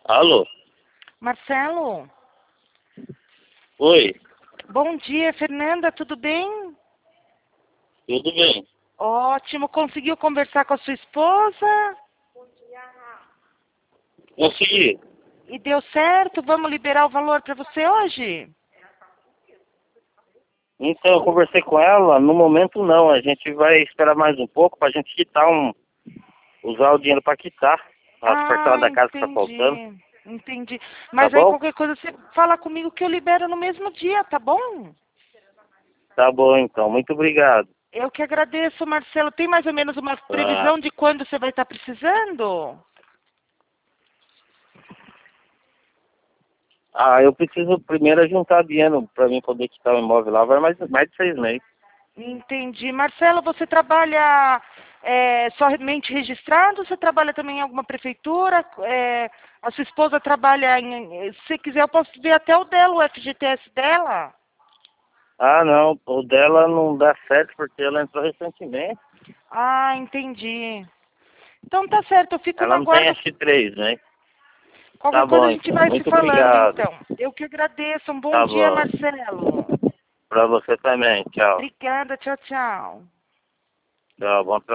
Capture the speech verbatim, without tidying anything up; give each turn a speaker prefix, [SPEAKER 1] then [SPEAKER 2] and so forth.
[SPEAKER 1] Alô?
[SPEAKER 2] Marcelo?
[SPEAKER 1] Oi,
[SPEAKER 2] Bom dia, Fernanda, tudo bem?
[SPEAKER 1] tudo bem?
[SPEAKER 2] Ótimo, conseguiu conversar com a sua esposa?
[SPEAKER 1] Consegui.
[SPEAKER 2] E deu certo? Vamos liberar o valor para você hoje?
[SPEAKER 1] Então, eu conversei com ela, no momento não, a gente vai esperar mais um pouco pra gente quitar um, usar o dinheiro pra quitar as
[SPEAKER 2] Ah,
[SPEAKER 1] parcelas da casa que tá faltando,
[SPEAKER 2] entendi, entendi.
[SPEAKER 1] tá
[SPEAKER 2] Mas aí
[SPEAKER 1] bom?
[SPEAKER 2] qualquer coisa você fala comigo que eu libero no mesmo dia, tá bom?
[SPEAKER 1] Tá bom então, muito obrigado.
[SPEAKER 2] Eu que agradeço, Marcelo. Tem mais ou menos uma
[SPEAKER 1] Ah,
[SPEAKER 2] previsão de quando você vai estar precisando?
[SPEAKER 1] ah, eu preciso primeiro juntar dinheiro pra mim poder quitar o imóvel lá, vai mais, mais de seis meses.
[SPEAKER 2] Entendi. Marcelo, você trabalha é, somente registrado ou você trabalha também em alguma prefeitura? É, a sua esposa trabalha em... Se quiser, eu posso ver até o dela, o F G T S dela.
[SPEAKER 1] Ah não, o dela não dá certo porque ela entrou recentemente,
[SPEAKER 2] Ah, entendi. Então tá certo, eu fico no
[SPEAKER 1] ela não tem
[SPEAKER 2] aguardo.
[SPEAKER 1] S três, né?
[SPEAKER 2] Qualquer
[SPEAKER 1] Tá
[SPEAKER 2] coisa
[SPEAKER 1] bom
[SPEAKER 2] a gente
[SPEAKER 1] então,
[SPEAKER 2] vai se
[SPEAKER 1] muito
[SPEAKER 2] falando,
[SPEAKER 1] obrigado.
[SPEAKER 2] então. Eu que agradeço. Um bom
[SPEAKER 1] Tá
[SPEAKER 2] dia,
[SPEAKER 1] bom.
[SPEAKER 2] Marcelo.
[SPEAKER 1] Pra você também, tchau.
[SPEAKER 2] Obrigada, tchau, tchau.
[SPEAKER 1] Tchau, bom trabalho.